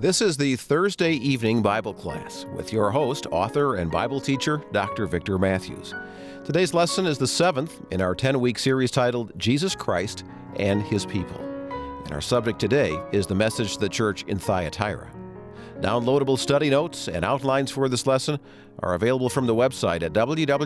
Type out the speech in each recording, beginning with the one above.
This is the Thursday evening Bible class with your host, author, and Bible teacher, Dr. Victor Matthews. Today's lesson is the 7th in our 10-week series titled Jesus Christ and His People. And our subject today is the message to the church in Thyatira. Downloadable study notes and outlines for this lesson are available from the website at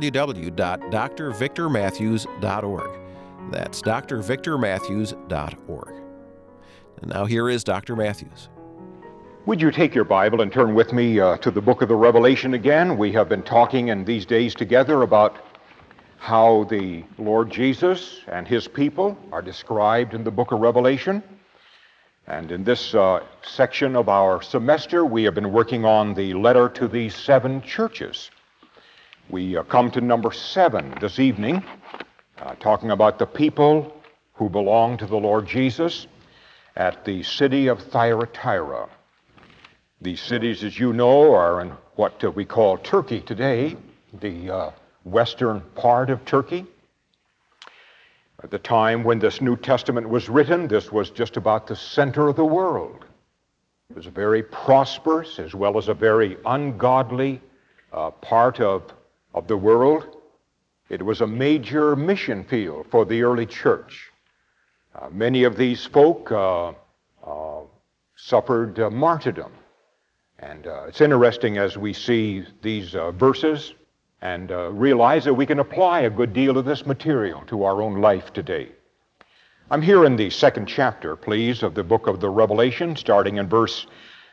www.drvictormatthews.org. That's drvictormatthews.org. And now here is Dr. Matthews. Would you take your Bible and turn with me to the book of the Revelation again? We have been talking in these days together about how the Lord Jesus and His people are described in the book of Revelation. And in this section of our semester, we have been working on the letter to these 7 churches. We come to number 7 this evening, talking about the people who belong to the Lord Jesus at the city of Thyatira. These cities, as you know, are in what we call Turkey today, the western part of Turkey. At the time when this New Testament was written, this was just about the center of the world. It was a very prosperous as well as a very ungodly part of the world. It was a major mission field for the early church. Many of these folk suffered martyrdom. And it's interesting as we see these verses and realize that we can apply a good deal of this material to our own life today. I'm here in the 2nd chapter, please, of the book of the Revelation, starting in verse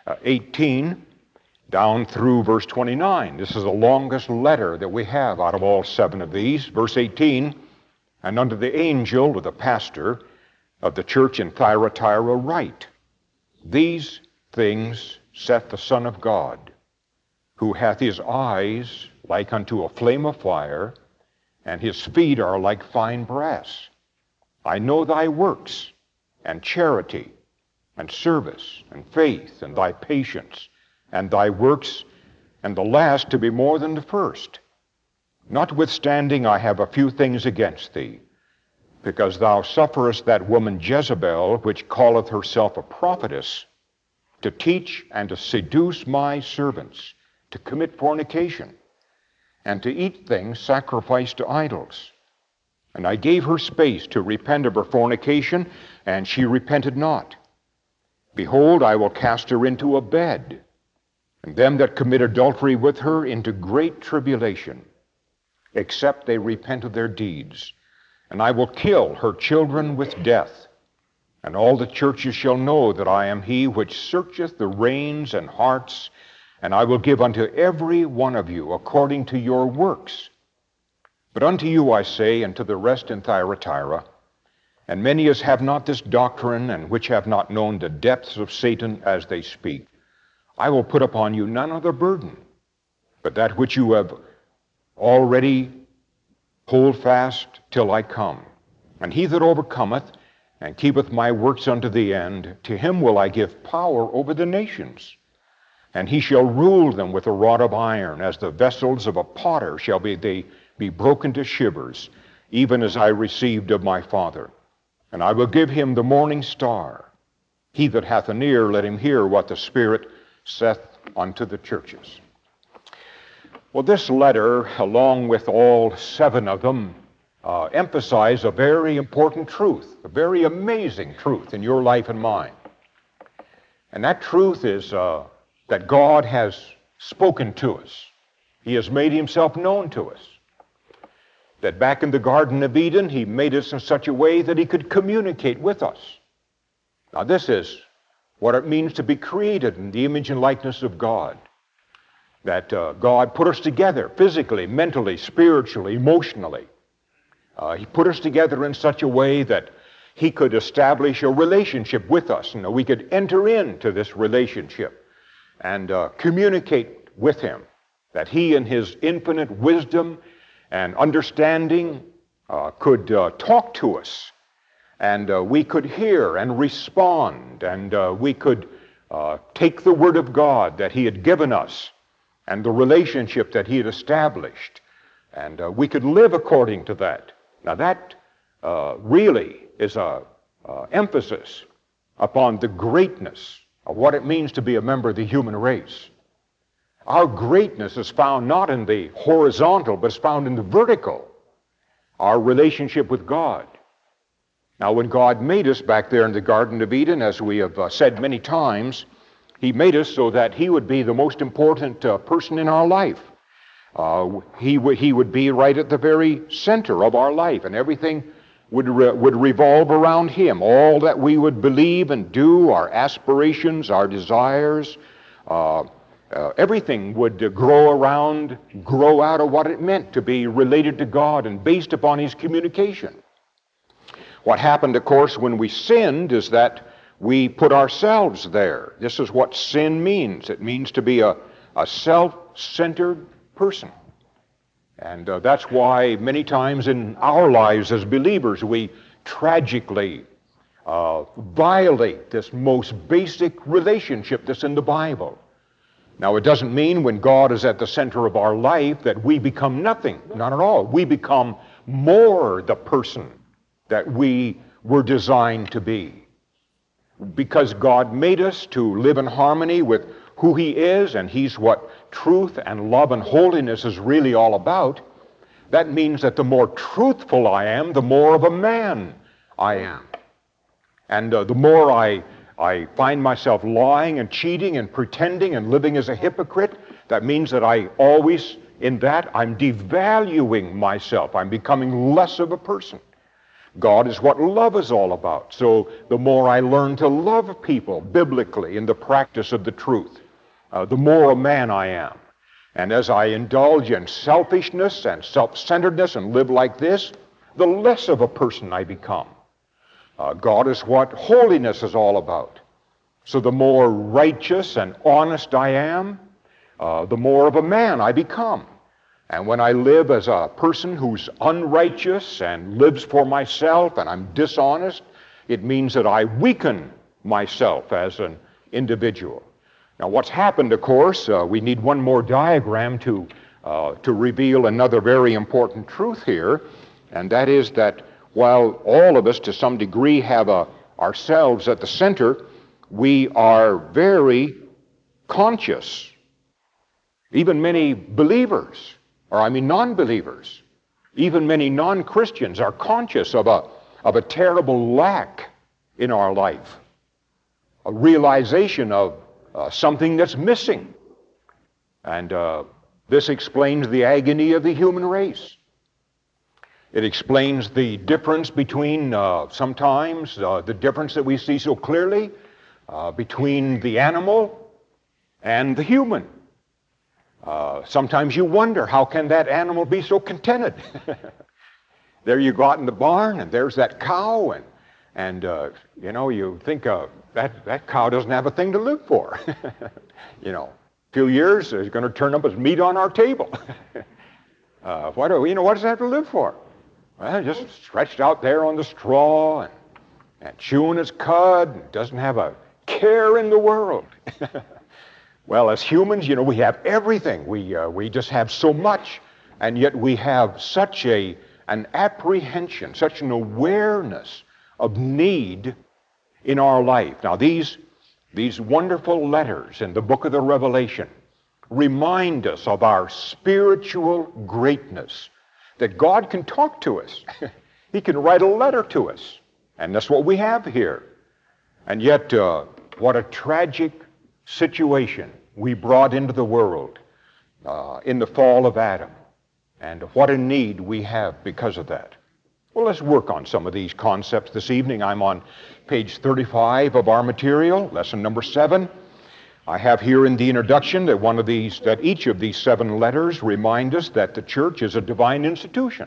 18 down through verse 29. This is the longest letter that we have out of all 7 of these. Verse 18, "And unto the angel of the pastor of the church in Thyatira write, These things saith the Son of God, who hath his eyes like unto a flame of fire, and his feet are like fine brass. I know thy works, and charity, and service, and faith, and thy patience, and thy works, and the last to be more than the first. Notwithstanding, I have a few things against thee, because thou sufferest that woman Jezebel, which calleth herself a prophetess, to teach and to seduce my servants, to commit fornication, and to eat things sacrificed to idols. And I gave her space to repent of her fornication, and she repented not. Behold, I will cast her into a bed, and them that commit adultery with her into great tribulation, except they repent of their deeds. And I will kill her children with death. And all the churches shall know that I am he which searcheth the reins and hearts, and I will give unto every one of you according to your works. But unto you I say, and to the rest in Thyatira, and many as have not this doctrine, and which have not known the depths of Satan as they speak, I will put upon you none other burden, but that which you have already hold fast till I come. And he that overcometh, and keepeth my works unto the end, to him will I give power over the nations. And he shall rule them with a rod of iron, as the vessels of a potter shall they be broken to shivers, even as I received of my Father. And I will give him the morning star. He that hath an ear, let him hear what the Spirit saith unto the churches." Well, this letter, along with all 7 of them, emphasize a very important truth, a very amazing truth in your life and mine. And that truth is that God has spoken to us. He has made himself known to us. That back in the Garden of Eden, he made us in such a way that he could communicate with us. Now, this is what it means to be created in the image and likeness of God. That God put us together physically, mentally, spiritually, emotionally. He put us together in such a way that he could establish a relationship with us. We could enter into this relationship and communicate with him. That he in his infinite wisdom and understanding could talk to us. And we could hear and respond. And we could take the word of God that he had given us and the relationship that he had established. And we could live according to that. Now that really is a emphasis upon the greatness of what it means to be a member of the human race. Our greatness is found not in the horizontal, but is found in the vertical, our relationship with God. Now, when God made us back there in the Garden of Eden, as we have said many times, He made us so that He would be the most important person in our life. He would be right at the very center of our life, and everything would revolve around Him. All that we would believe and do, our aspirations, our desires, everything would grow out of what it meant to be related to God and based upon His communication. What happened, of course, when we sinned is that we put ourselves there. This is what sin means. It means to be a self-centered person. And that's why many times in our lives as believers we tragically violate this most basic relationship that's in the Bible. Now, it doesn't mean when God is at the center of our life that we become nothing. Not at all. We become more the person that we were designed to be. Because God made us to live in harmony with who He is, and He's what truth and love and holiness is really all about, that means that the more truthful I am, the more of a man I am. And the more I find myself lying and cheating and pretending and living as a hypocrite, that means that I always, in that, I'm devaluing myself. I'm becoming less of a person. God is what love is all about. So the more I learn to love people biblically in the practice of the truth, the more a man I am. And as I indulge in selfishness and self-centeredness and live like this, the less of a person I become. God is what holiness is all about. So the more righteous and honest I am, the more of a man I become. And when I live as a person who's unrighteous and lives for myself and I'm dishonest, it means that I weaken myself as an individual. Now, what's happened, of course, we need one more diagram to reveal another very important truth here, and that is that while all of us to some degree have ourselves at the center, we are very conscious. Even many believers, non-believers, even many non-Christians are conscious of a terrible lack in our life, a realization of something that's missing. And this explains the agony of the human race. It explains the difference between, sometimes, the difference that we see so clearly between the animal and the human. Sometimes you wonder, how can that animal be so contented? There you go out in the barn, and there's that cow, and you think that cow doesn't have a thing to live for. A few years, it's going to turn up as meat on our table. What does it have to live for? Well, just stretched out there on the straw and chewing its cud, and doesn't have a care in the world. Well, as humans, we have everything. We just have so much, and yet we have such an apprehension, such an awareness of need in our life. Now, these wonderful letters in the book of the Revelation remind us of our spiritual greatness, that God can talk to us. He can write a letter to us, and that's what we have here. And yet, what a tragic situation we brought into the world in the fall of Adam, and what a need we have because of that. Well, let's work on some of these concepts this evening. I'm on page 35 of our material, lesson number 7. I have here in the introduction that each of these 7 letters remind us that the church is a divine institution,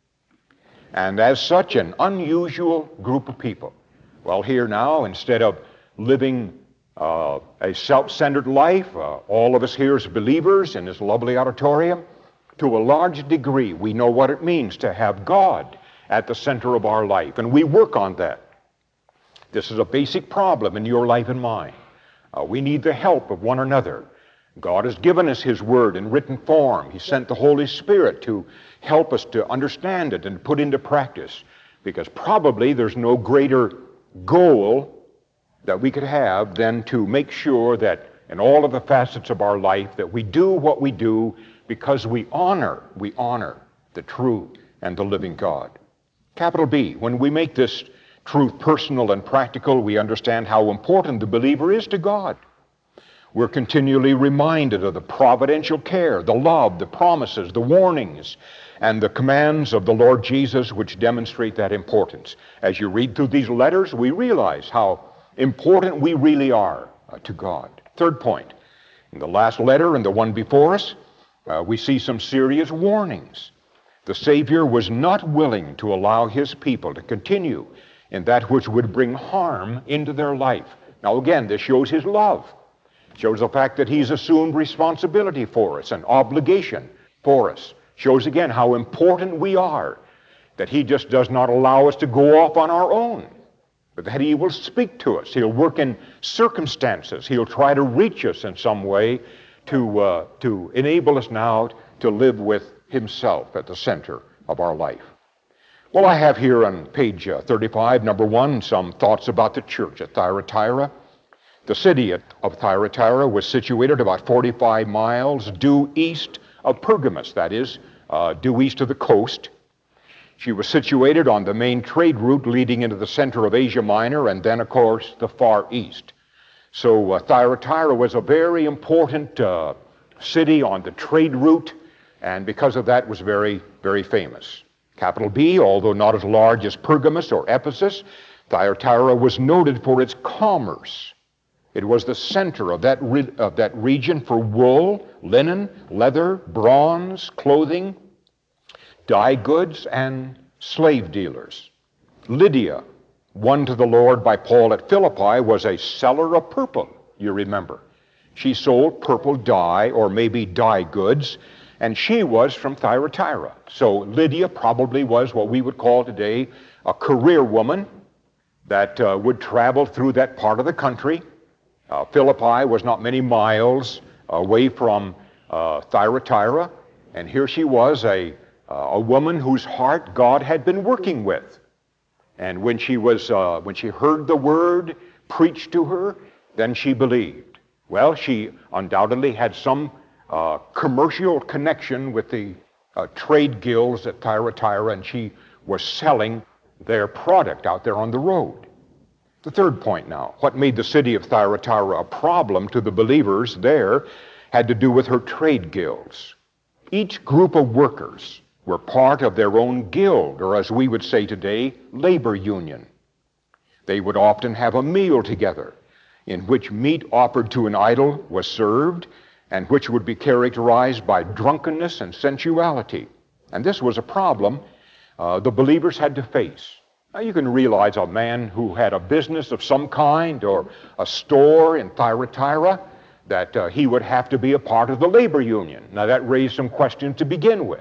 and as such an unusual group of people. Well, here now, instead of living a self-centered life, all of us here as believers in this lovely auditorium, to a large degree we know what it means to have God at the center of our life, and we work on that. This is a basic problem in your life and mine. We need the help of one another. God has given us His Word in written form. He sent the Holy Spirit to help us to understand it and put into practice, because probably there's no greater goal that we could have then to make sure that in all of the facets of our life that we do what we do because we honor the true and the living God. Capital B, when we make this truth personal and practical, we understand how important the believer is to God. We're continually reminded of the providential care, the love, the promises, the warnings, and the commands of the Lord Jesus, which demonstrate that importance. As you read through these letters, we realize how important we really are to God. Third point, in the last letter and the one before us, we see some serious warnings. The Savior was not willing to allow his people to continue in that which would bring harm into their life. Now again, this shows his love. Shows the fact that he's assumed responsibility for us, an obligation for us. Shows again how important we are, that he just does not allow us to go off on our own, but that he will speak to us. He'll work in circumstances. He'll try to reach us in some way to enable us now to live with himself at the center of our life. Well, I have here on page 35, number 1, some thoughts about the church at Thyatira. The city of Thyatira was situated about 45 miles due east of Pergamos, that is, due east of the coast. She was situated on the main trade route leading into the center of Asia Minor and then, of course, the Far East. So Thyatira was a very important city on the trade route, and because of that was very, very famous. Capital B, although not as large as Pergamos or Ephesus, Thyatira was noted for its commerce. It was the center of that region for wool, linen, leather, bronze, clothing, dye goods, and slave dealers. Lydia, won to the Lord by Paul at Philippi, was a seller of purple, you remember. She sold purple dye, or maybe dye goods, and she was from Thyatira. So Lydia probably was what we would call today a career woman that would travel through that part of the country. Philippi was not many miles away from Thyatira, and here she was, a woman whose heart God had been working with. And when she heard the word preached to her, then she believed. Well, she undoubtedly had some commercial connection with the trade guilds at Thyatira, and she was selling their product out there on the road. The third point now, what made the city of Thyatira a problem to the believers there had to do with her trade guilds. Each group of workers were part of their own guild, or as we would say today, labor union. They would often have a meal together in which meat offered to an idol was served, and which would be characterized by drunkenness and sensuality. And this was a problem the believers had to face. Now you can realize a man who had a business of some kind or a store in Thyatira, that he would have to be a part of the labor union. Now that raised some questions to begin with.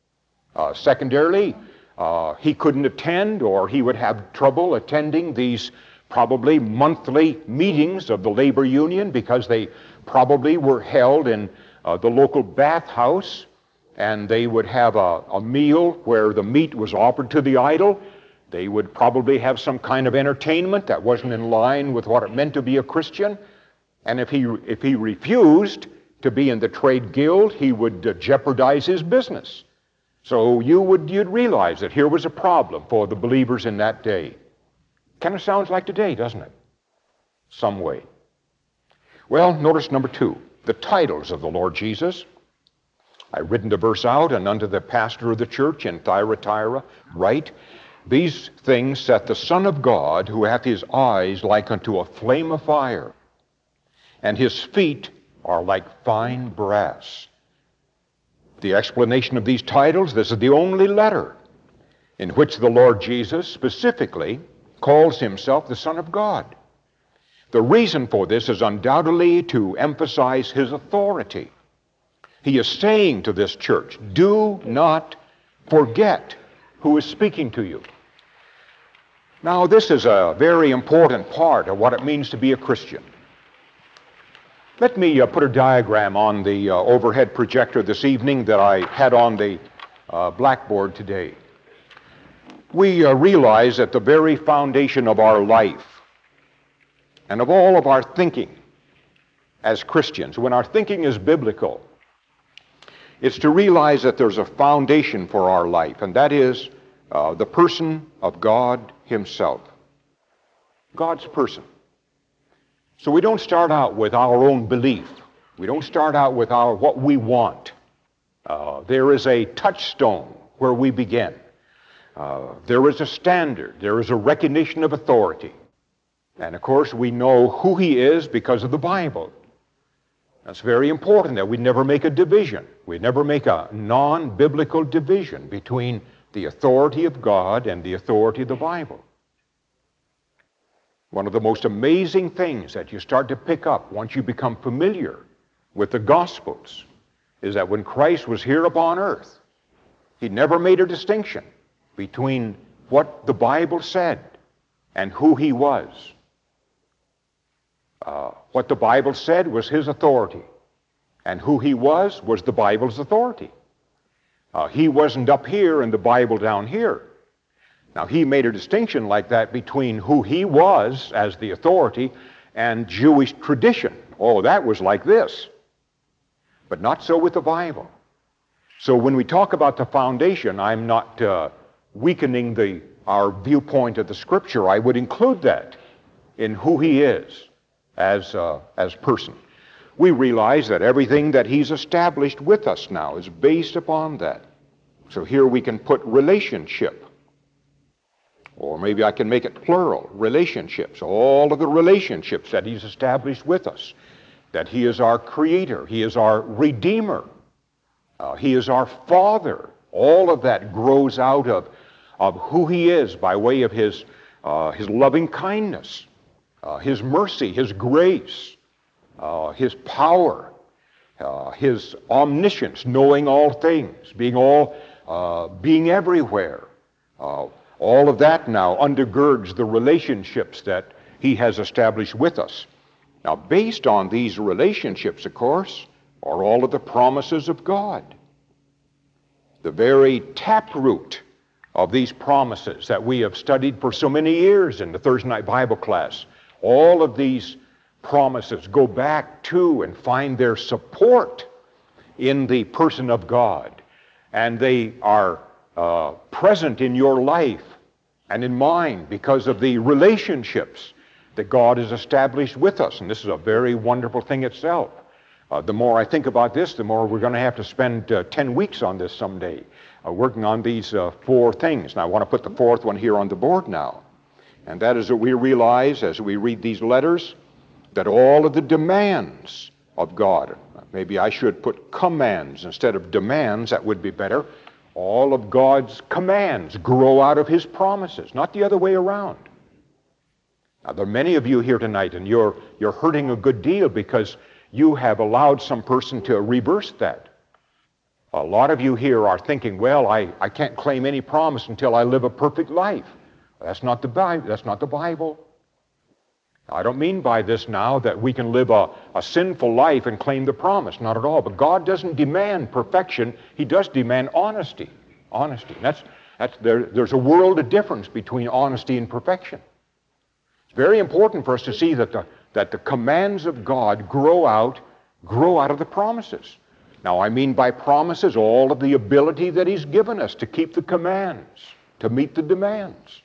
Secondarily, he couldn't attend, or he would have trouble attending these probably monthly meetings of the labor union, because they probably were held in the local bathhouse, and they would have a meal where the meat was offered to the idol. They would probably have some kind of entertainment that wasn't in line with what it meant to be a Christian. And if he refused to be in the trade guild, he would jeopardize his business. So you'd realize that here was a problem for the believers in that day. Kind of sounds like today, doesn't it? Some way. Well, notice number 2, the titles of the Lord Jesus. I've written the verse out, and unto the pastor of the church in Thyatira write, these things saith the Son of God, who hath his eyes like unto a flame of fire, and his feet are like fine brass. The explanation of these titles, this is the only letter in which the Lord Jesus specifically calls himself the Son of God. The reason for this is undoubtedly to emphasize his authority. He is saying to this church, do not forget who is speaking to you. Now, this is a very important part of what it means to be a Christian. Let me put a diagram on the overhead projector this evening that I had on the blackboard today. We realize that the very foundation of our life and of all of our thinking as Christians, when our thinking is biblical, it's to realize that there's a foundation for our life, and that is the person of God Himself. God's person. So we don't start out with our own belief. We don't start out with what we want. There is a touchstone where we begin. There is a standard. There is a recognition of authority. And of course, we know who He is because of the Bible. That's very important that we never make a division. We never make a non-biblical division between the authority of God and the authority of the Bible. One of the most amazing things that you start to pick up once you become familiar with the Gospels is that when Christ was here upon earth, He never made a distinction between what the Bible said and who He was. What the Bible said was His authority, and who He was the Bible's authority. He wasn't up here and the Bible down here. Now, He made a distinction like that between who He was as the authority and Jewish tradition. Oh, that was like this. But not so with the Bible. So when we talk about the foundation, I'm not weakening our viewpoint of the Scripture. I would include that in who He is as person. We realize that everything that He's established with us now is based upon that. So here we can put relationship. Or maybe I can make it plural, relationships. All of the relationships that He's established with us. That He is our Creator. He is our Redeemer. He is our Father. All of that grows out of who He is by way of His loving kindness, His mercy, His grace, His power, His omniscience, knowing all things, being everywhere. All of that now undergirds the relationships that He has established with us. Now, based on these relationships, of course, are all of the promises of God. The very taproot of these promises that we have studied for so many years in the Thursday night Bible class, all of these promises go back to and find their support in the person of God. And they are present in your life and in mine because of the relationships that God has established with us. And this is a very wonderful thing itself. The more I think about this, the more we're going to have to spend 10 weeks on this someday, working on these 4 things. Now, I want to put the 4th one here on the board now. And that is that we realize, as we read these letters, that all of the demands of God, maybe I should put commands instead of demands, that would be better. All of God's commands grow out of His promises, not the other way around. Now, there are many of you here tonight, and you're hurting a good deal because you have allowed some person to reverse that. A lot of you here are thinking, well, I can't claim any promise until I live a perfect life. That's not the Bible. That's not the Bible. I don't mean by this now that we can live a sinful life and claim the promise. Not at all. But God doesn't demand perfection. He does demand honesty. Honesty. There's a world of difference between honesty and perfection. It's very important for us to see that the commands of God grow out of the promises. Now, I mean by promises all of the ability that He's given us to keep the commands, to meet the demands.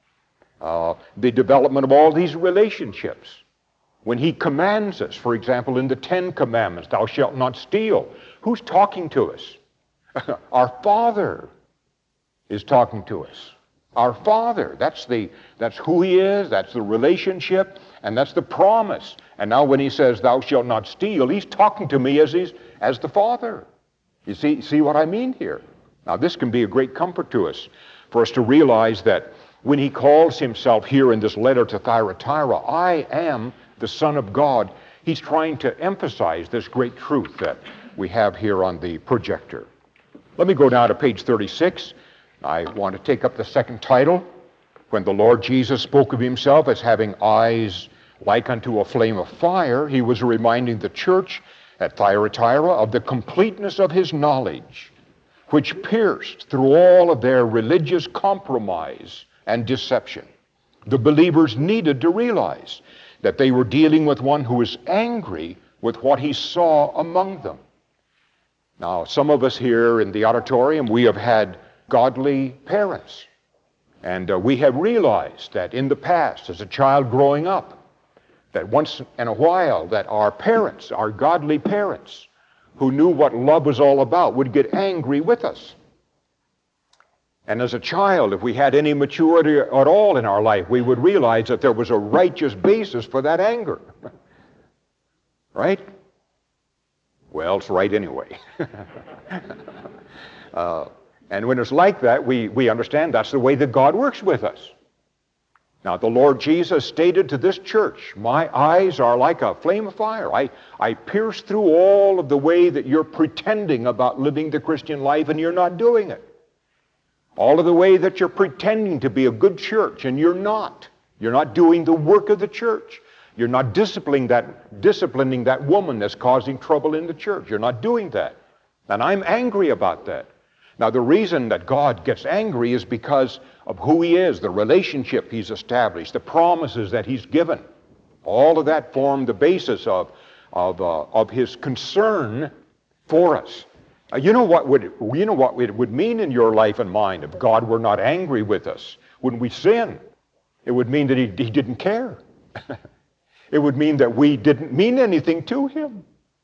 The development of all these relationships. When He commands us, for example, in the 10 Commandments, thou shalt not steal, who's talking to us? Our Father is talking to us. Our Father, that's who He is, that's the relationship, and that's the promise. And now when He says, thou shalt not steal, He's talking to me as the Father. You see what I mean here? Now this can be a great comfort to us, for us to realize that when He calls Himself here in this letter to Thyatira, I am the Son of God, He's trying to emphasize this great truth that we have here on the projector. Let me go down to page 36. I want to take up the second title. When the Lord Jesus spoke of Himself as having eyes like unto a flame of fire, He was reminding the church at Thyatira of the completeness of His knowledge, which pierced through all of their religious compromise and deception. The believers needed to realize that they were dealing with one who was angry with what he saw among them. Now, some of us here in the auditorium, we have had godly parents. And we have realized that in the past, as a child growing up, that once in a while that our parents, our godly parents, who knew what love was all about, would get angry with us. And as a child, if we had any maturity at all in our life, we would realize that there was a righteous basis for that anger. Right? Well, it's right anyway. And when it's like that, we understand that's the way that God works with us. Now, the Lord Jesus stated to this church, my eyes are like a flame of fire. I pierce through all of the way that you're pretending about living the Christian life and you're not doing it. All of the way that you're pretending to be a good church and you're not. You're not doing the work of the church. You're not disciplining that woman that's causing trouble in the church. You're not doing that. And I'm angry about that. Now, the reason that God gets angry is because of who He is, the relationship He's established, the promises that He's given. All of that form the basis of His concern for us. You know what it would mean in your life and mine if God were not angry with us when we sin? It would mean that He didn't care. It would mean that we didn't mean anything to Him.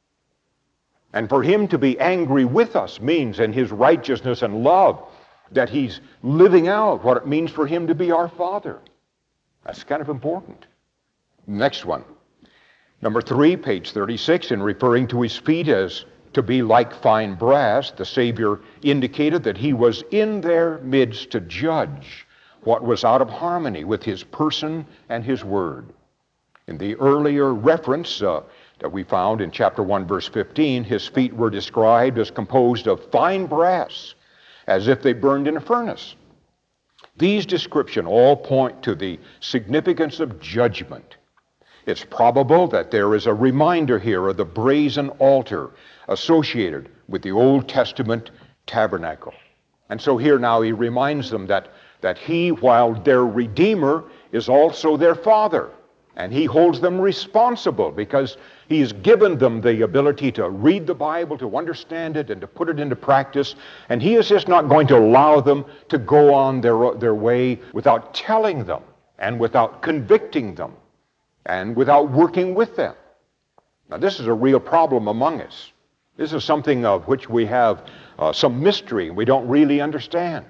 And for Him to be angry with us means, in His righteousness and love, that He's living out what it means for Him to be our Father. That's kind of important. Next one. Number 3, page 36, in referring to His feet as to be like fine brass, the Savior indicated that He was in their midst to judge what was out of harmony with His person and His word. In the earlier reference that we found in chapter 1, verse 15, His feet were described as composed of fine brass, as if they burned in a furnace. These descriptions all point to the significance of judgment. It's probable that there is a reminder here of the brazen altar associated with the Old Testament tabernacle. And so here now He reminds them that He, while their Redeemer, is also their Father. And He holds them responsible because He's given them the ability to read the Bible, to understand it, and to put it into practice. And He is just not going to allow them to go on their way without telling them and without convicting them and without working with them. Now, this is a real problem among us. This is something of which we have some mystery we don't really understand.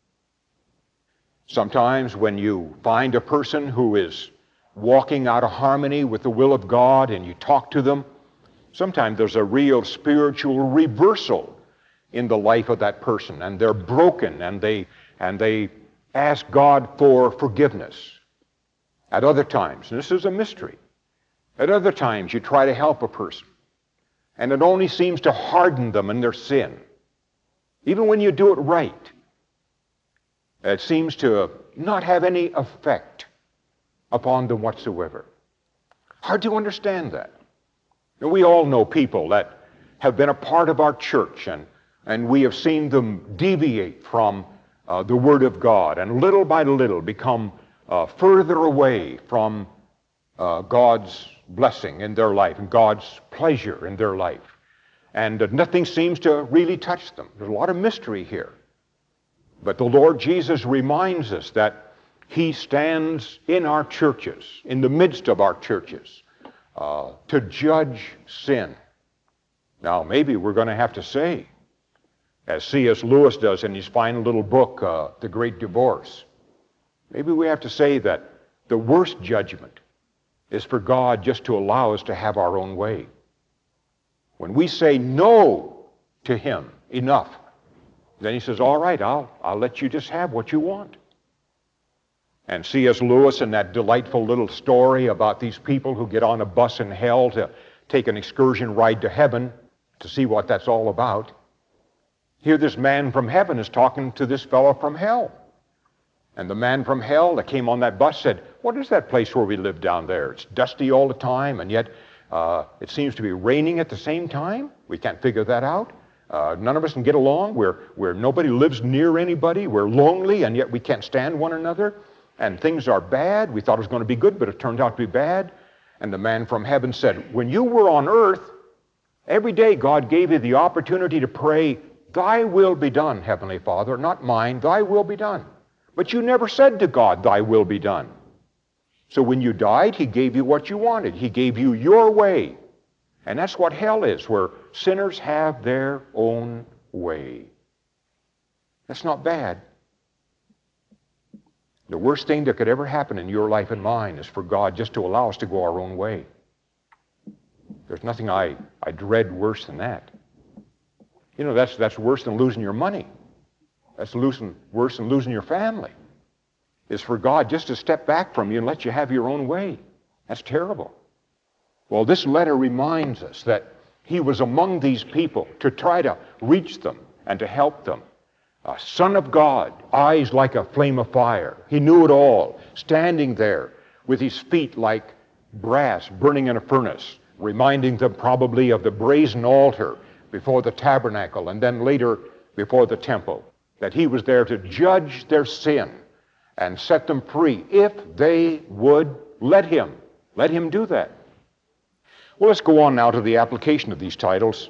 Sometimes when you find a person who is walking out of harmony with the will of God and you talk to them, sometimes there's a real spiritual reversal in the life of that person, and they're broken and they ask God for forgiveness. At other times, and this is a mystery, at other times you try to help a person and it only seems to harden them in their sin. Even when you do it right, it seems to not have any effect upon them whatsoever. Hard to understand that. We all know people that have been a part of our church, and we have seen them deviate from the Word of God and little by little become further away from God's blessing in their life and God's pleasure in their life. And nothing seems to really touch them. There's a lot of mystery here. But the Lord Jesus reminds us that He stands in our churches, in the midst of our churches, to judge sin. Now, maybe we're going to have to say, as C.S. Lewis does in his final little book, The Great Divorce, maybe we have to say that the worst judgment is for God just to allow us to have our own way. When we say no to Him enough, then He says, all right, I'll let you just have what you want. And C.S. Lewis, in that delightful little story about these people who get on a bus in hell to take an excursion ride to heaven to see what that's all about, here this man from heaven is talking to this fellow from hell. And the man from hell that came on that bus said, what is that place where we live down there? It's dusty all the time, and yet it seems to be raining at the same time. We can't figure that out. None of us can get along. Where nobody lives near anybody. We're lonely, and yet we can't stand one another. And things are bad. We thought it was going to be good, but it turned out to be bad. And the man from heaven said, when you were on earth, every day God gave you the opportunity to pray, thy will be done, Heavenly Father, not mine, thy will be done. But you never said to God, thy will be done. So when you died, he gave you what you wanted. He gave you your way. And that's what hell is, where sinners have their own way. That's not bad. The worst thing that could ever happen in your life and mine is for God just to allow us to go our own way. There's nothing I dread worse than that. You know, that's worse than losing your money. That's worse than losing your family. Is for God just to step back from you and let you have your own way. That's terrible. Well, this letter reminds us that he was among these people to try to reach them and to help them. A Son of God, eyes like a flame of fire. He knew it all, standing there with his feet like brass burning in a furnace, reminding them probably of the brazen altar before the tabernacle and then later before the temple, that he was there to judge their sin and set them free if they would let him do that. Well, let's go on now to the application of these titles.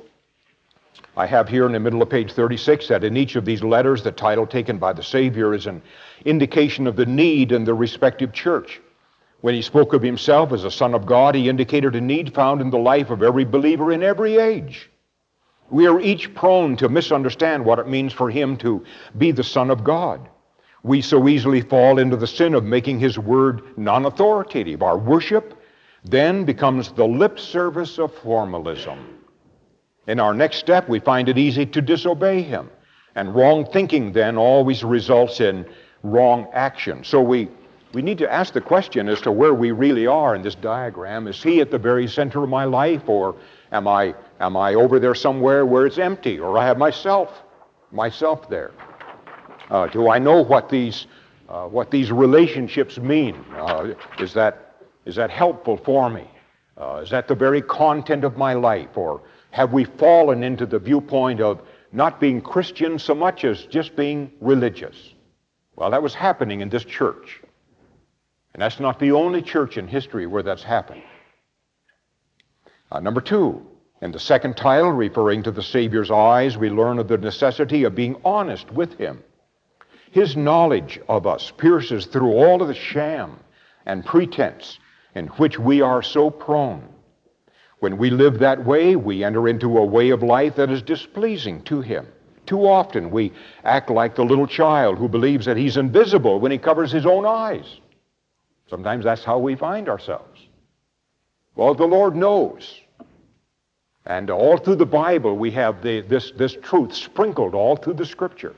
I have here in the middle of page 36 that in each of these letters, the title taken by the Savior is an indication of the need in the respective church. When he spoke of himself as a Son of God, he indicated a need found in the life of every believer in every age. We are each prone to misunderstand what it means for him to be the Son of God. We so easily fall into the sin of making his word non-authoritative. Our worship then becomes the lip service of formalism. In our next step, we find it easy to disobey him. And wrong thinking then always results in wrong action. So we need to ask the question as to where we really are in this diagram. Is he at the very center of my life, or am I over there somewhere where it's empty, or I have myself there? Do I know what these relationships mean? Is that helpful for me? Is that the very content of my life? Or have we fallen into the viewpoint of not being Christian so much as just being religious? Well, that was happening in this church. And that's not the only church in history where that's happened. Number two, in the second title, referring to the Savior's eyes, we learn of the necessity of being honest with him. His knowledge of us pierces through all of the sham and pretense in which we are so prone. When we live that way, we enter into a way of life that is displeasing to him. Too often we act like the little child who believes that he's invisible when he covers his own eyes. Sometimes that's how we find ourselves. Well, the Lord knows. And all through the Bible we have this truth sprinkled all through the Scripture.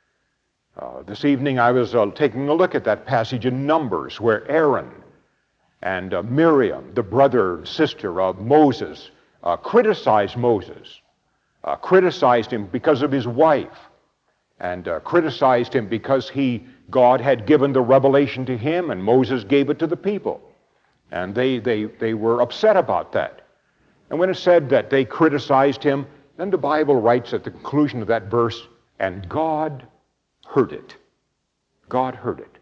This evening I was taking a look at that passage in Numbers where Aaron and Miriam, the brother and sister of Moses, criticized Moses, criticized him because of his wife, and criticized him because God had given the revelation to him and Moses gave it to the people. And they were upset about that. And when it said that they criticized him, then the Bible writes at the conclusion of that verse, and God heard it. God heard it.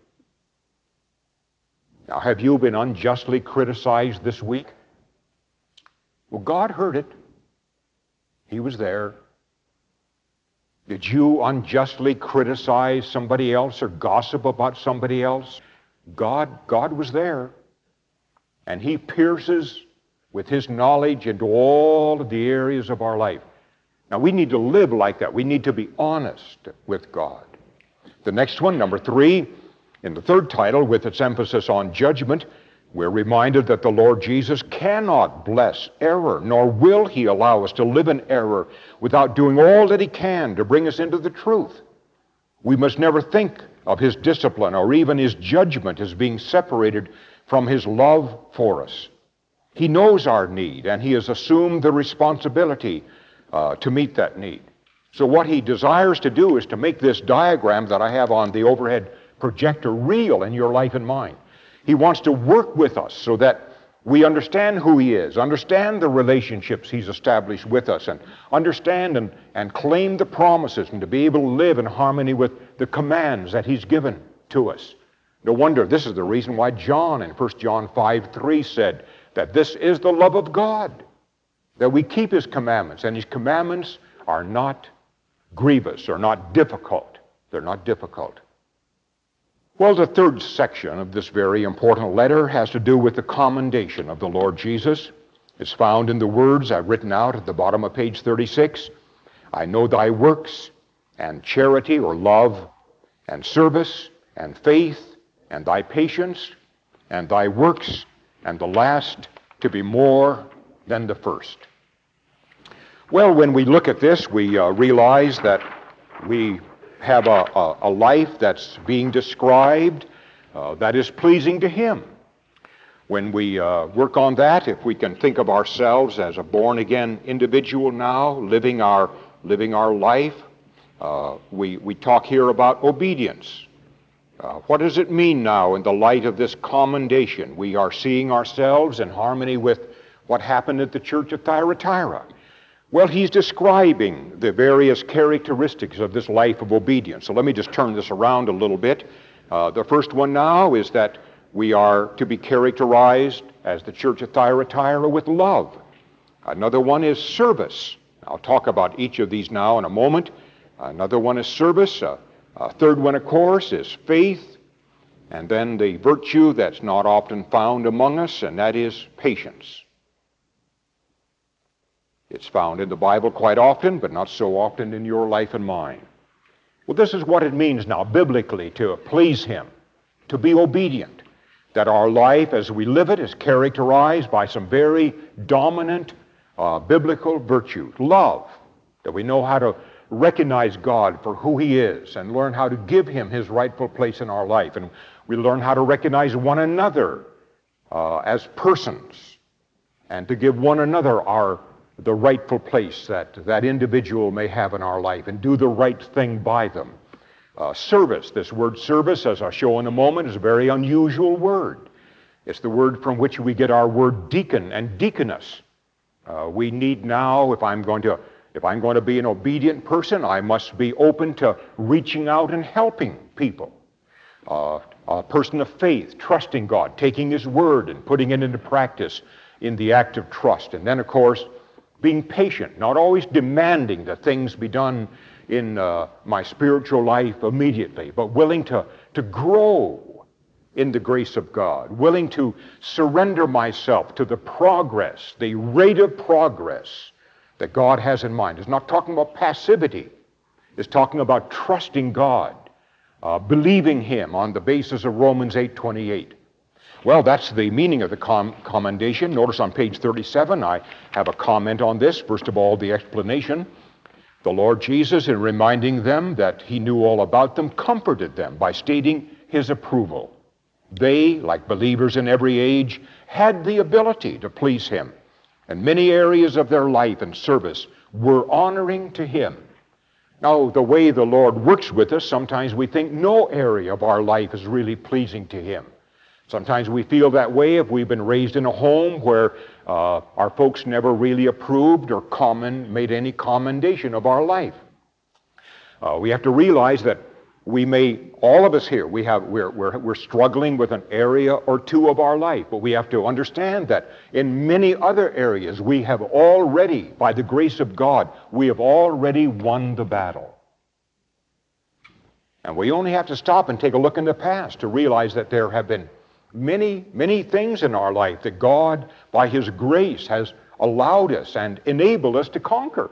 Now, have you been unjustly criticized this week? Well, God heard it. He was there. Did you unjustly criticize somebody else or gossip about somebody else? God was there. And he pierces with his knowledge into all of the areas of our life. Now, we need to live like that. We need to be honest with God. The next one, number 3, in the third title, with its emphasis on judgment, we're reminded that the Lord Jesus cannot bless error, nor will he allow us to live in error without doing all that he can to bring us into the truth. We must never think of his discipline or even his judgment as being separated from his love for us. He knows our need, and he has assumed the responsibility to meet that need. So what he desires to do is to make this diagram that I have on the overhead projector real in your life and mine. He wants to work with us so that we understand who he is, understand the relationships he's established with us, and understand and claim the promises, and to be able to live in harmony with the commands that he's given to us. No wonder this is the reason why John in 1 John 5:3 said, that this is the love of God, that we keep His commandments, and His commandments are not grievous or not difficult. They're not difficult. Well, the third section of this very important letter has to do with the commendation of the Lord Jesus. It's found in the words I've written out at the bottom of page 36. I know thy works, and charity or love, and service, and faith, and thy patience, and thy works, and the last to be more than the first. Well, when we look at this, we realize that we have a life that's being described that is pleasing to Him. When we work on that, if we can think of ourselves as a born-again individual now, living our life, we talk here about obedience. What does it mean now in the light of this commendation? We are seeing ourselves in harmony with what happened at the church of Thyatira. Well, he's describing the various characteristics of this life of obedience. So let me just turn this around a little bit. The first one now is that we are to be characterized as the church of Thyatira with love. Another one is service. I'll talk about each of these now in a moment. Another one is service. A third one, of course, is faith. And then the virtue that's not often found among us, and that is patience. It's found in the Bible quite often, but not so often in your life and mine. Well, this is what it means now, biblically, to please Him, to be obedient, that our life as we live it is characterized by some very dominant biblical virtues. Love, that we know how to recognize God for who He is and learn how to give Him His rightful place in our life. And we learn how to recognize one another as persons and to give one another the rightful place that individual may have in our life and do the right thing by them. Service, this word service, as I'll show in a moment, is a very unusual word. It's the word from which we get our word deacon and deaconess. We need now, if I'm going to be an obedient person, I must be open to reaching out and helping people. A person of faith, trusting God, taking His word and putting it into practice in the act of trust. And then, of course, being patient, not always demanding that things be done in my spiritual life immediately, but willing to grow in the grace of God, willing to surrender myself to the progress, the rate of progress that God has in mind. It's not talking about passivity. It's talking about trusting God, believing Him on the basis of Romans 8:28. Well, that's the meaning of the commendation. Notice on page 37, I have a comment on this. First of all, the explanation. The Lord Jesus, in reminding them that He knew all about them, comforted them by stating His approval. They, like believers in every age, had the ability to please Him, and many areas of their life and service were honoring to Him. Now, the way the Lord works with us, sometimes we think no area of our life is really pleasing to Him. Sometimes we feel that way if we've been raised in a home where our folks never really approved or made any commendation of our life. We have to realize that all of us here, we're struggling with an area or two of our life, but we have to understand that in many other areas we have already, by the grace of God, we have already won the battle. And we only have to stop and take a look in the past to realize that there have been many, many things in our life that God, by His grace, has allowed us and enabled us to conquer.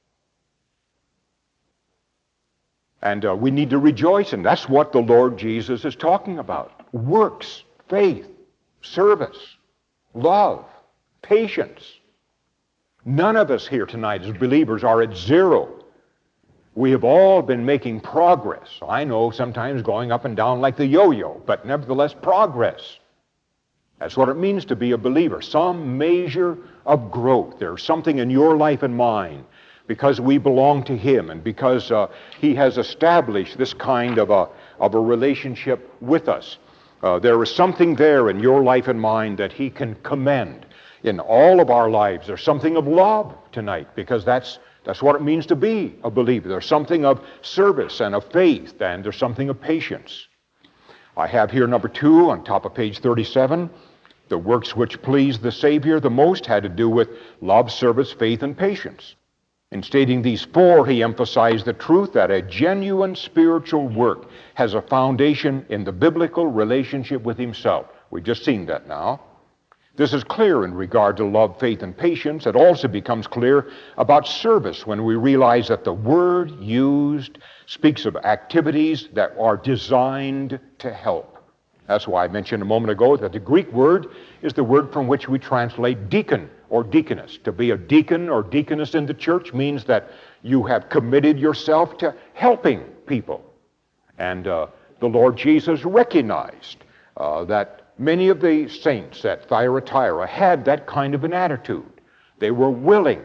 And we need to rejoice, and that's what the Lord Jesus is talking about. Works, faith, service, love, patience. None of us here tonight as believers are at zero. We have all been making progress. I know sometimes going up and down like the yo-yo, but nevertheless progress. That's what it means to be a believer. Some measure of growth. There's something in your life and mine because we belong to Him and because He has established this kind of a relationship with us. There is something there in your life and mine that He can commend in all of our lives. There's something of love tonight because that's what it means to be a believer. There's something of service and of faith, and there's something of patience. I have here number 2 on top of page 37, The works which pleased the Savior the most had to do with love, service, faith, and patience. In stating these four, he emphasized the truth that a genuine spiritual work has a foundation in the biblical relationship with himself. We've just seen that now. This is clear in regard to love, faith, and patience. It also becomes clear about service when we realize that the word used speaks of activities that are designed to help. That's why I mentioned a moment ago that the Greek word is the word from which we translate deacon or deaconess. To be a deacon or deaconess in the church means that you have committed yourself to helping people. And the Lord Jesus recognized that many of the saints at Thyatira had that kind of an attitude. They were willing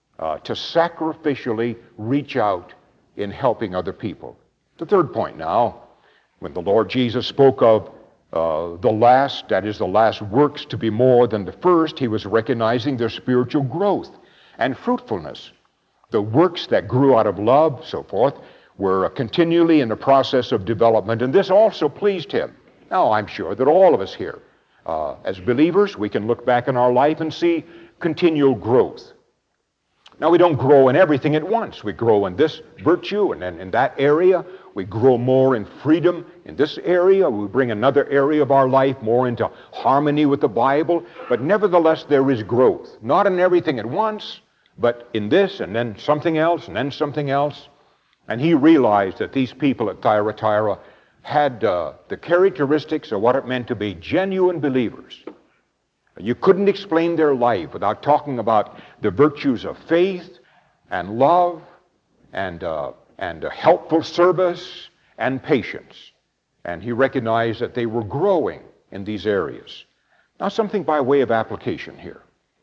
to sacrificially reach out in helping other people. The third point now, when the Lord Jesus spoke of the last, that is the last works to be more than the first, he was recognizing their spiritual growth and fruitfulness. The works that grew out of love, so forth, were continually in the process of development, and this also pleased him. Now, I'm sure that all of us here, as believers, we can look back in our life and see continual growth. Now, we don't grow in everything at once. We grow in this virtue, and then in that area, we grow more in freedom. In this area, we bring another area of our life more into harmony with the Bible. But nevertheless, there is growth. Not in everything at once, but in this, and then something else, and then something else. And he realized that these people at Thyatira had the characteristics of what it meant to be genuine believers. You couldn't explain their life without talking about the virtues of faith and love and helpful service and patience. And he recognized that they were growing in these areas. Now, something by way of application here.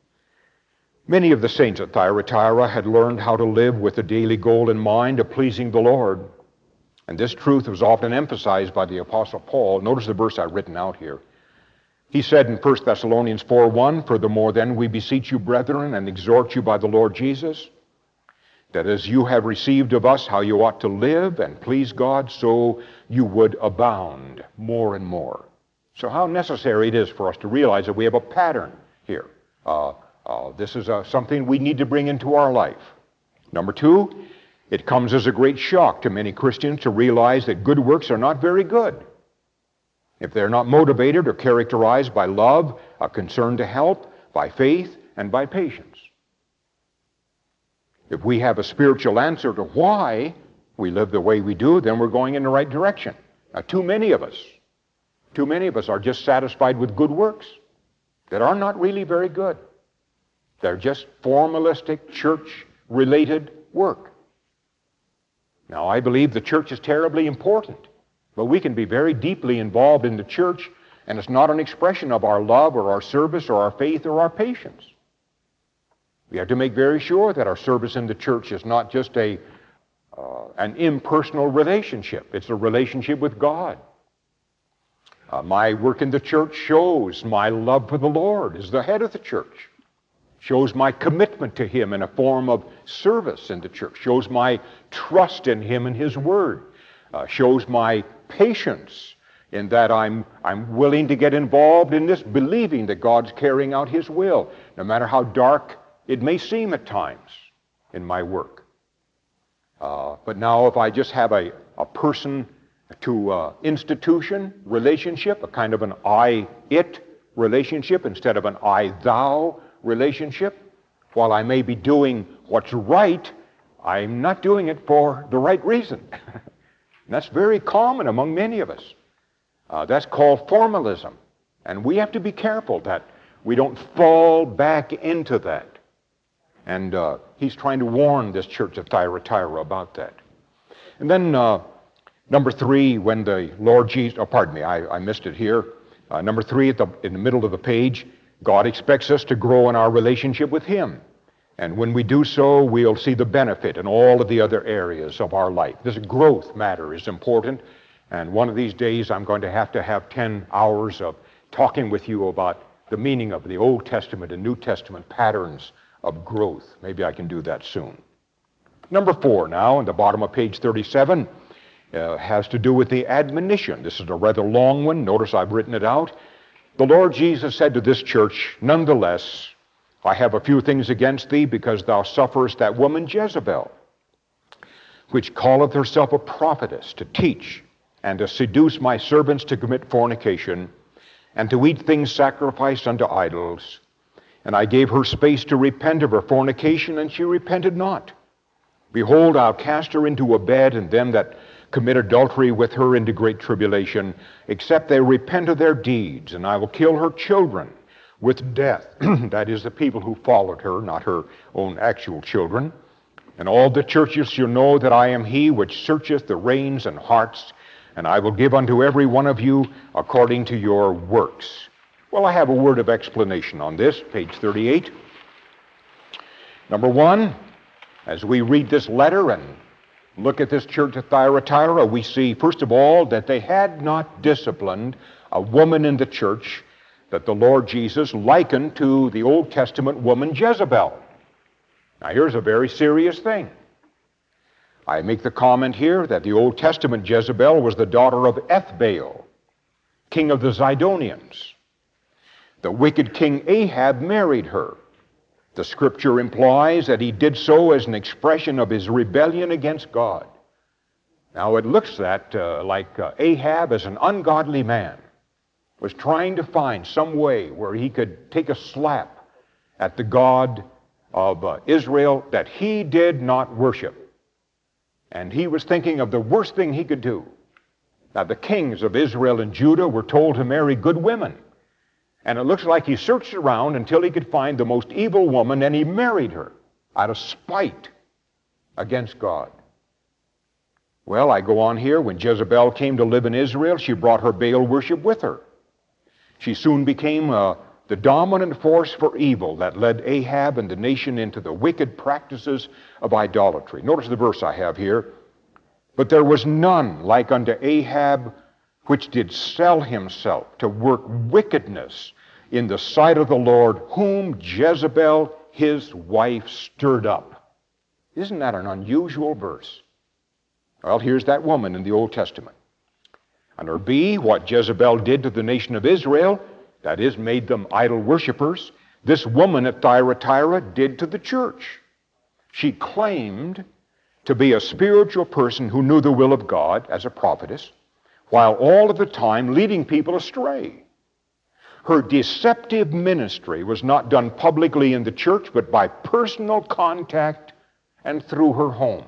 Many of the saints at Thyatira had learned how to live with the daily goal in mind of pleasing the Lord. And this truth was often emphasized by the Apostle Paul. Notice the verse I've written out here. He said in 1 Thessalonians 4:1, "Furthermore then we beseech you, brethren, and exhort you by the Lord Jesus, that as you have received of us how you ought to live and please God, so you would abound more and more." So how necessary it is for us to realize that we have a pattern here. This is something we need to bring into our life. Number two, it comes as a great shock to many Christians to realize that good works are not very good if they're not motivated or characterized by love, a concern to help, by faith, and by patience. If we have a spiritual answer to why we live the way we do, then we're going in the right direction. Now, too many of us are just satisfied with good works that are not really very good. They're just formalistic, church-related work. Now, I believe the church is terribly important, but we can be very deeply involved in the church, and it's not an expression of our love or our service or our faith or our patience. We have to make very sure that our service in the church is not just an impersonal relationship. It's a relationship with God. My work in the church shows my love for the Lord as the head of the church. Shows my commitment to Him in a form of service in the church. Shows my trust in Him and His Word. Shows my patience in that I'm willing to get involved in this, believing that God's carrying out His will, no matter how dark it may seem at times in my work. But now if I just have a person to institution relationship, a kind of an I-it relationship instead of an I-thou relationship, while I may be doing what's right, I'm not doing it for the right reason. That's very common among many of us. That's called formalism. And we have to be careful that we don't fall back into that. And he's trying to warn this church of Thyatira about that. And then number three, when the Lord Jesus, I missed it here. Number three, in the middle of the page, God expects us to grow in our relationship with Him. And when we do so, we'll see the benefit in all of the other areas of our life. This growth matter is important. And one of these days, I'm going to have 10 hours of talking with you about the meaning of the Old Testament and New Testament patterns of growth. Maybe I can do that soon. Number four now, in the bottom of page 37, has to do with the admonition. This is a rather long one. Notice I've written it out. The Lord Jesus said to this church, "Nonetheless, I have a few things against thee, because thou sufferest that woman Jezebel, which calleth herself a prophetess, to teach and to seduce my servants to commit fornication, and to eat things sacrificed unto idols. And I gave her space to repent of her fornication, and she repented not. Behold, I'll cast her into a bed, and them that commit adultery with her into great tribulation, except they repent of their deeds, and I will kill her children with death." That is, the people who followed her, not her own actual children. "And all the churches shall know that I am he which searcheth the reins and hearts, and I will give unto every one of you according to your works." Well, I have a word of explanation on this, page 38. Number one, as we read this letter and look at this church at Thyatira, we see, first of all, that they had not disciplined a woman in the church that the Lord Jesus likened to the Old Testament woman Jezebel. Now, here's a very serious thing. I make the comment here that the Old Testament Jezebel was the daughter of Ethbaal, king of the Zidonians. The wicked King Ahab married her. The Scripture implies that he did so as an expression of his rebellion against God. Now, it looks like Ahab, as an ungodly man, was trying to find some way where he could take a slap at the God of Israel that he did not worship. And he was thinking of the worst thing he could do. Now, the kings of Israel and Judah were told to marry good women. And it looks like he searched around until he could find the most evil woman, and he married her out of spite against God. Well, I go on here. When Jezebel came to live in Israel, she brought her Baal worship with her. She soon became the dominant force for evil that led Ahab and the nation into the wicked practices of idolatry. Notice the verse I have here. "But there was none like unto Ahab, which did sell himself to work wickedness in the sight of the Lord, whom Jezebel his wife stirred up." Isn't that an unusual verse? Well, here's that woman in the Old Testament. Under B, what Jezebel did to the nation of Israel, that is, made them idol worshipers, this woman at Thyatira did to the church. She claimed to be a spiritual person who knew the will of God as a prophetess, while all of the time leading people astray. Her deceptive ministry was not done publicly in the church, but by personal contact and through her home.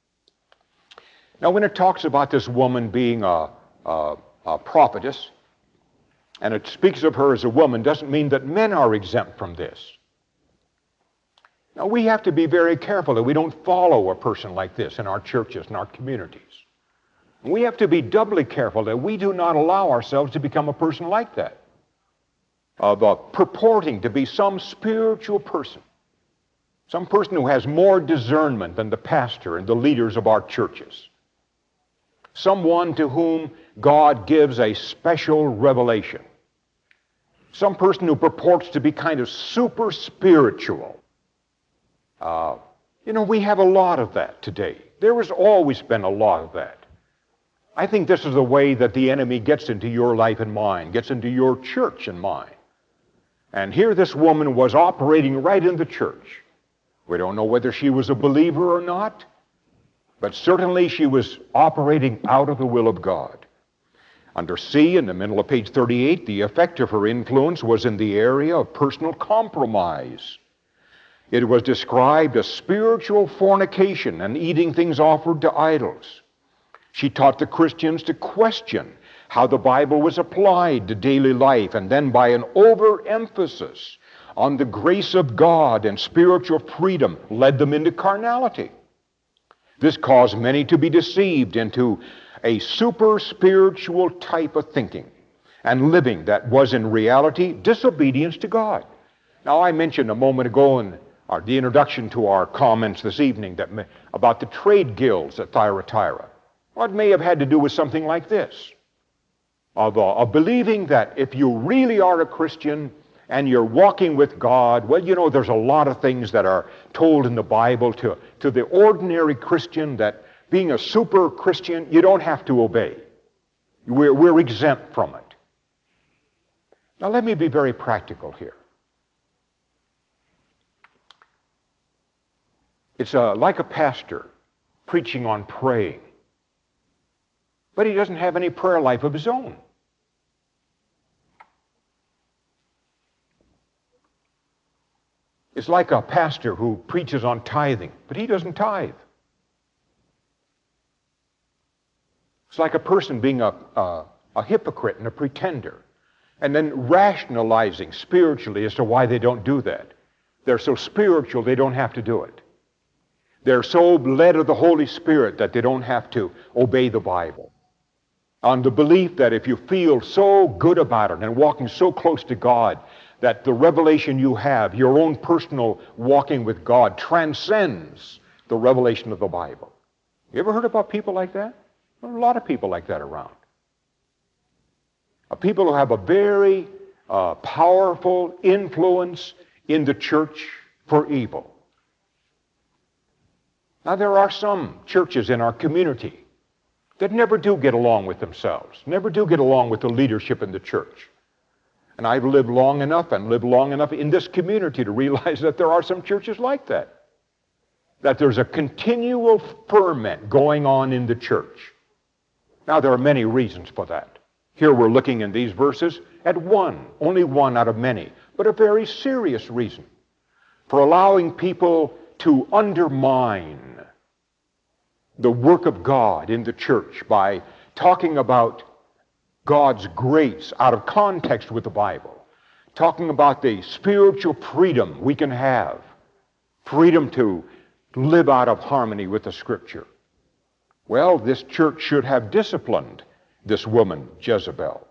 Now, when it talks about this woman being a prophetess, and it speaks of her as a woman, doesn't mean that men are exempt from this. Now, we have to be very careful that we don't follow a person like this in our churches and our communities. We have to be doubly careful that we do not allow ourselves to become a person like that, of purporting to be some spiritual person, some person who has more discernment than the pastor and the leaders of our churches, someone to whom God gives a special revelation, some person who purports to be kind of super spiritual. We have a lot of that today. There has always been a lot of that. I think this is the way that the enemy gets into your life and mine, gets into your church and mine. And here this woman was operating right in the church. We don't know whether she was a believer or not, but certainly she was operating out of the will of God. Under C, in the middle of page 38, the effect of her influence was in the area of personal compromise. It was described as spiritual fornication and eating things offered to idols. She taught the Christians to question how the Bible was applied to daily life, and then by an overemphasis on the grace of God and spiritual freedom led them into carnality. This caused many to be deceived into a super spiritual type of thinking and living that was in reality disobedience to God. Now, I mentioned a moment ago in the introduction to our comments this evening about the trade guilds at Thyatira. Well, it may have had to do with something like this, of believing that if you really are a Christian and you're walking with God, well, there's a lot of things that are told in the Bible to the ordinary Christian that being a super Christian, you don't have to obey. We're exempt from it. Now let me be very practical here. It's like a pastor preaching on praying, but he doesn't have any prayer life of his own. It's like a pastor who preaches on tithing, but he doesn't tithe. It's like a person being a hypocrite and a pretender, and then rationalizing spiritually as to why they don't do that. They're so spiritual they don't have to do it. They're so led of the Holy Spirit that they don't have to obey the Bible. On the belief that if you feel so good about it and walking so close to God, that the revelation you have, your own personal walking with God, transcends the revelation of the Bible. You ever heard about people like that? There are a lot of people like that around. People who have a very powerful influence in the church for evil. Now, there are some churches in our community that never do get along with themselves, never do get along with the leadership in the church. And I've lived long enough in this community to realize that there are some churches like that. That there's a continual ferment going on in the church. Now, there are many reasons for that. Here we're looking in these verses at only one out of many, but a very serious reason for allowing people to undermine the work of God in the church by talking about God's grace out of context with the Bible, talking about the spiritual freedom we can have, freedom to live out of harmony with the Scripture. Well, this church should have disciplined this woman, Jezebel.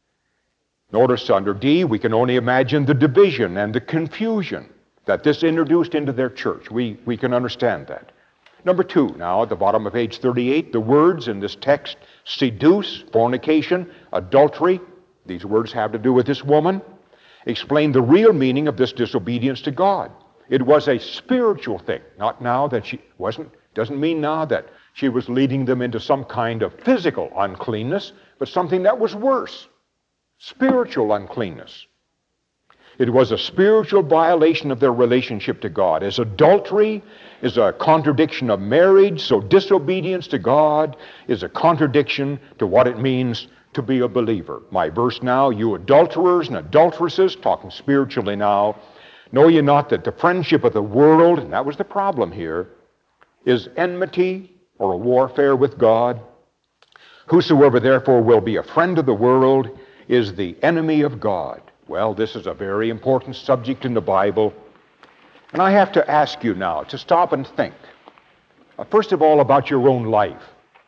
Notice under D, we can only imagine the division and the confusion that this introduced into their church. We can understand that. Number 2, now at the bottom of page 38, the words in this text, seduce, fornication, adultery, these words have to do with this woman, explain the real meaning of this disobedience to God. It was a spiritual thing, not now that she wasn't, doesn't mean now that she was leading them into some kind of physical uncleanness, but something that was worse, spiritual uncleanness. It was a spiritual violation of their relationship to God. As adultery is a contradiction of marriage, so disobedience to God is a contradiction to what it means to be a believer. My verse now, you adulterers and adulteresses, talking spiritually now, know ye not that the friendship of the world, and that was the problem here, is enmity or a warfare with God? Whosoever therefore will be a friend of the world is the enemy of God. Well, this is a very important subject in the Bible. And I have to ask you now to stop and think, first of all, about your own life.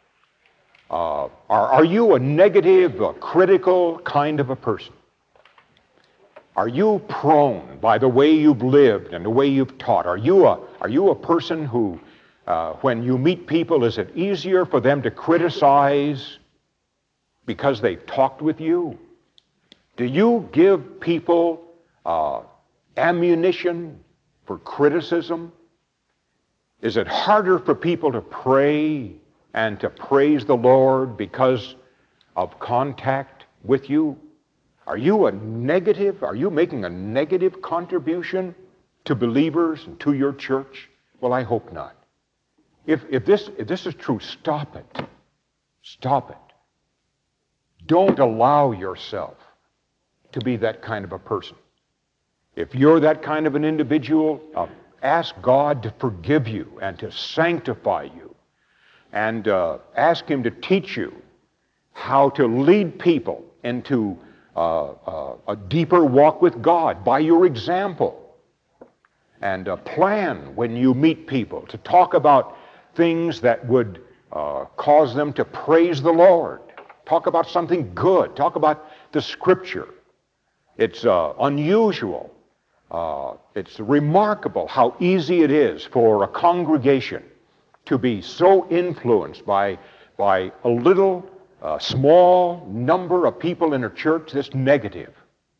Are you a negative, a critical kind of a person? Are you prone by the way you've lived and the way you've taught? Are you a person who, when you meet people, is it easier for them to criticize because they've talked with you? Do you give people ammunition for criticism? Is it harder for people to pray and to praise the Lord because of contact with you? Are you making a negative contribution to believers and to your church? Well, I hope not. If this is true, stop it. Stop it. Don't allow yourself to be that kind of a person. If you're that kind of an individual, ask God to forgive you and to sanctify you, and ask Him to teach you how to lead people into a deeper walk with God by your example. And plan when you meet people to talk about things that would cause them to praise the Lord. Talk about something good. Talk about the Scripture. It's unusual. It's remarkable how easy it is for a congregation to be so influenced by a little small number of people in a church that's negative.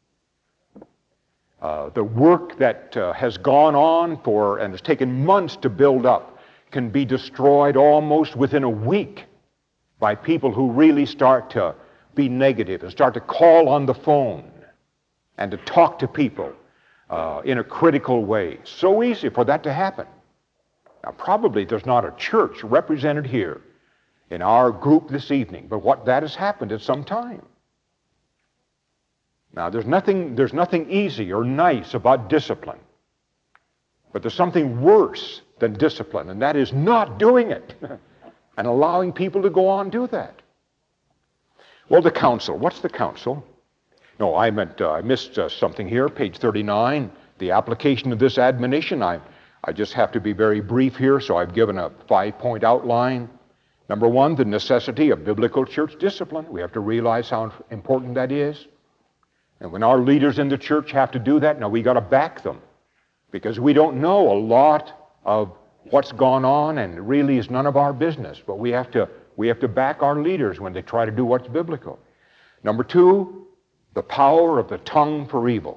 The work that has gone on and has taken months to build up can be destroyed almost within a week by people who really start to be negative and start to call on the phone and to talk to people in a critical way. So easy for that to happen. Now, probably there's not a church represented here in our group this evening, but what that has happened at some time. Now, there's nothing easy or nice about discipline, but there's something worse than discipline, and that is not doing it and allowing people to go on and do that. Well, the counsel. What's the counsel? No, I missed something here, page 39, the application of this admonition. I just have to be very brief here, so I've given a 5-point outline. Number one, the necessity of biblical church discipline. We have to realize how important that is. And when our leaders in the church have to do that, now we got to back them, because we don't know a lot of what's gone on, and it really is none of our business. But we have to back our leaders when they try to do what's biblical. Number two, the power of the tongue for evil.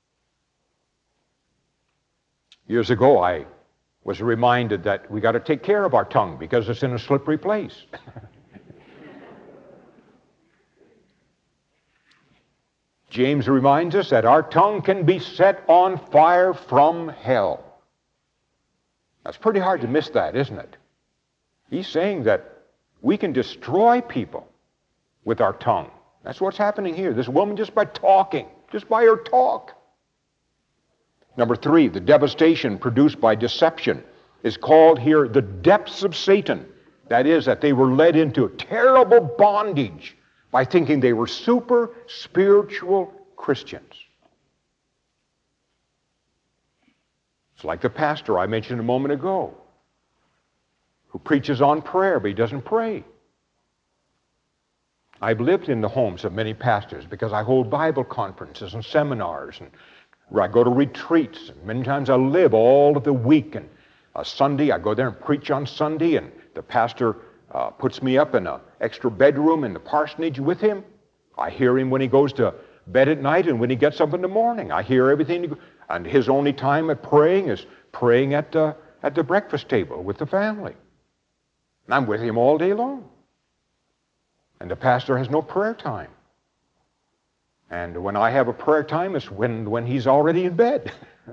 Years ago, I was reminded that we got to take care of our tongue because it's in a slippery place. James reminds us that our tongue can be set on fire from hell. That's pretty hard to miss that, isn't it? He's saying that we can destroy people with our tongue. That's what's happening here. This woman, just by talking, just by her talk. Number three, the devastation produced by deception is called here the depths of Satan. That is, that they were led into terrible bondage by thinking they were super spiritual Christians. It's like the pastor I mentioned a moment ago, who preaches on prayer, but he doesn't pray. I've lived in the homes of many pastors because I hold Bible conferences and seminars, and I go to retreats, and many times I live all of the week, and Sunday I go there and preach on Sunday, and the pastor puts me up in an extra bedroom in the parsonage with him. I hear him when he goes to bed at night and when he gets up in the morning. I hear everything, and his only time at praying is praying at the breakfast table with the family. And I'm with him all day long. And the pastor has no prayer time. And when I have a prayer time, it's when he's already in bed.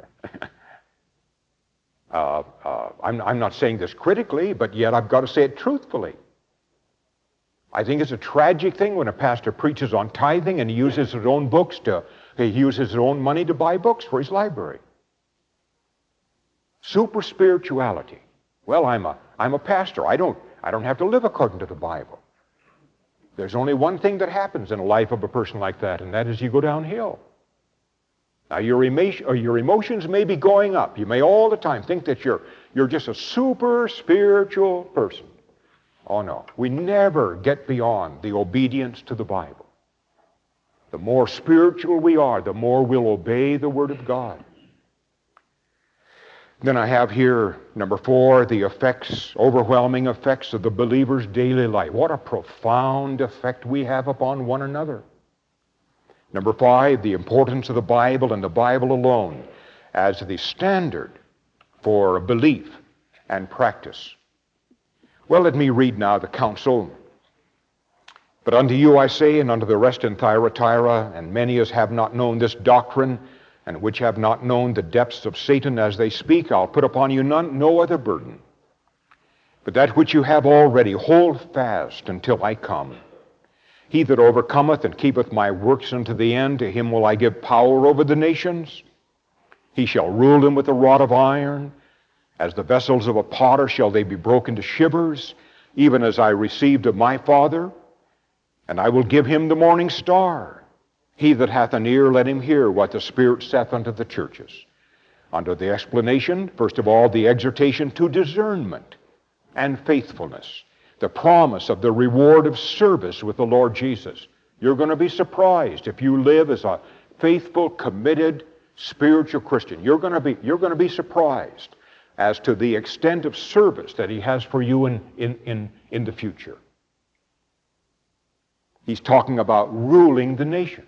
I'm not saying this critically, but yet I've got to say it truthfully. I think it's a tragic thing when a pastor preaches on tithing and he uses his own he uses his own money to buy books for his library. Super spirituality. Well, I'm a pastor. I don't have to live according to the Bible. There's only one thing that happens in the life of a person like that, and that is you go downhill. Now, your emotions may be going up. You may all the time think that you're just a super spiritual person. Oh, no. We never get beyond the obedience to the Bible. The more spiritual we are, the more we'll obey the Word of God. Then I have here, number 4, the overwhelming effects of the believer's daily life. What a profound effect we have upon one another. Number 5, the importance of the Bible and the Bible alone as the standard for belief and practice. Well, let me read now the counsel. But unto you I say, and unto the rest in Thyatira, and many as have not known this doctrine, and which have not known the depths of Satan as they speak, I'll put upon you no other burden. But that which you have already, hold fast until I come. He that overcometh and keepeth my works unto the end, to him will I give power over the nations. He shall rule them with a rod of iron. As the vessels of a potter shall they be broken to shivers, even as I received of my Father. And I will give him the morning star. He that hath an ear, let him hear what the Spirit saith unto the churches. Under the explanation, first of all, the exhortation to discernment and faithfulness. The promise of the reward of service with the Lord Jesus. You're going to be surprised if you live as a faithful, committed, spiritual Christian. You're going to be surprised as to the extent of service that he has for you in the future. He's talking about ruling the nations.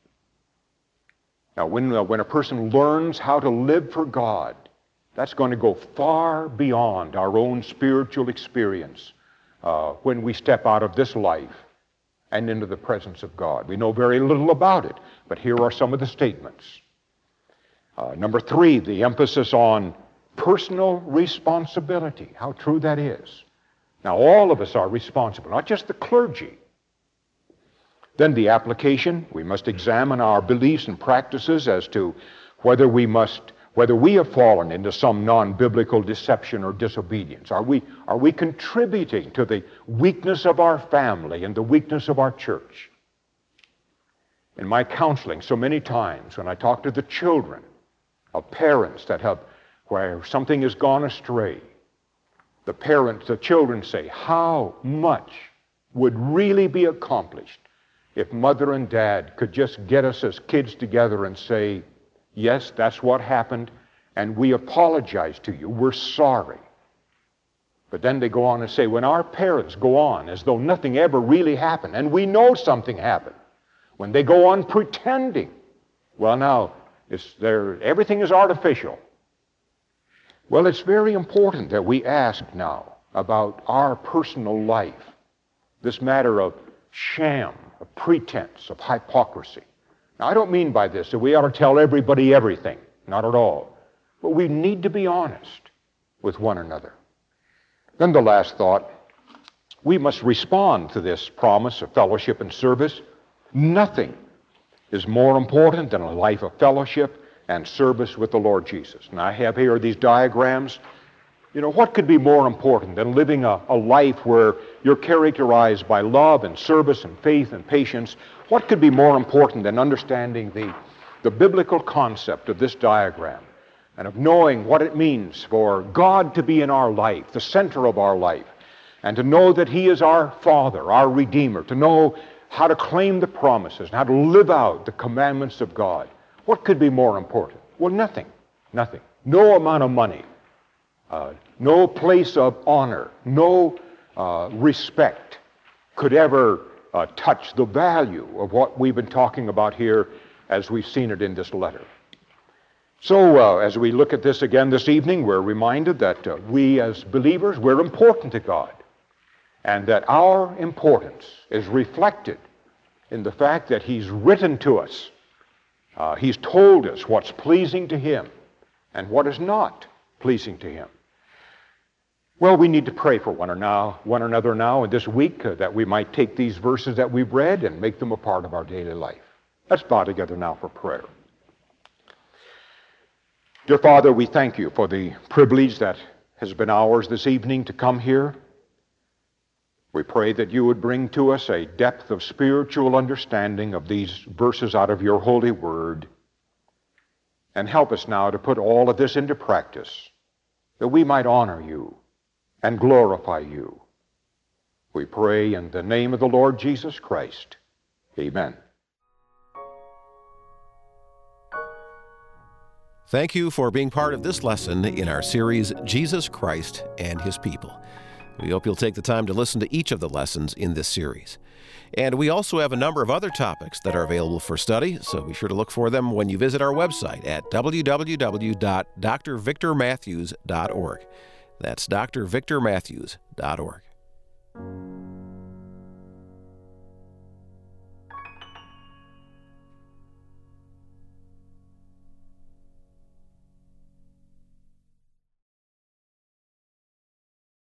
Now, when a person learns how to live for God, that's going to go far beyond our own spiritual experience when we step out of this life and into the presence of God. We know very little about it, but here are some of the statements. Number 3, the emphasis on personal responsibility. How true that is. Now, all of us are responsible, not just the clergy. Then the application, we must examine our beliefs and practices as to whether we have fallen into some non-biblical deception or disobedience. Are we contributing to the weakness of our family and the weakness of our church? In my counseling, so many times when I talk to the children of parents where something has gone astray, the children say, how much would really be accomplished if mother and dad could just get us as kids together and say, yes, that's what happened, and we apologize to you. We're sorry. But then they go on and say, when our parents go on as though nothing ever really happened, and we know something happened, when they go on pretending, well, now, everything is artificial. Well, it's very important that we ask now about our personal life, this matter of sham, of pretense, of hypocrisy. Now, I don't mean by this that we ought to tell everybody everything. Not at all. But we need to be honest with one another. Then the last thought, we must respond to this promise of fellowship and service. Nothing is more important than a life of fellowship and service with the Lord Jesus. And I have here these diagrams. You know, what could be more important than living a life where you're characterized by love and service and faith and patience? What could be more important than understanding the biblical concept of this diagram and of knowing what it means for God to be in our life, the center of our life, and to know that He is our Father, our Redeemer, to know how to claim the promises and how to live out the commandments of God? What could be more important? Well, nothing. Nothing. No amount of money. No place of honor, no respect could ever touch the value of what we've been talking about here as we've seen it in this letter. So as we look at this again this evening, we're reminded that we as believers, we're important to God, and that our importance is reflected in the fact that He's written to us. He's told us what's pleasing to Him and what is not pleasing to Him. Well, we need to pray for one another now in this week that we might take these verses that we've read and make them a part of our daily life. Let's bow together now for prayer. Dear Father, we thank You for the privilege that has been ours this evening to come here. We pray that You would bring to us a depth of spiritual understanding of these verses out of Your holy word, and help us now to put all of this into practice, that we might honor You and glorify You. We pray in the name of the Lord Jesus Christ. Amen. Thank you for being part of this lesson in our series, Jesus Christ and His People. We hope you'll take the time to listen to each of the lessons in this series. And we also have a number of other topics that are available for study, so be sure to look for them when you visit our website at www.drvictormatthews.org. That's drvictormatthews.org.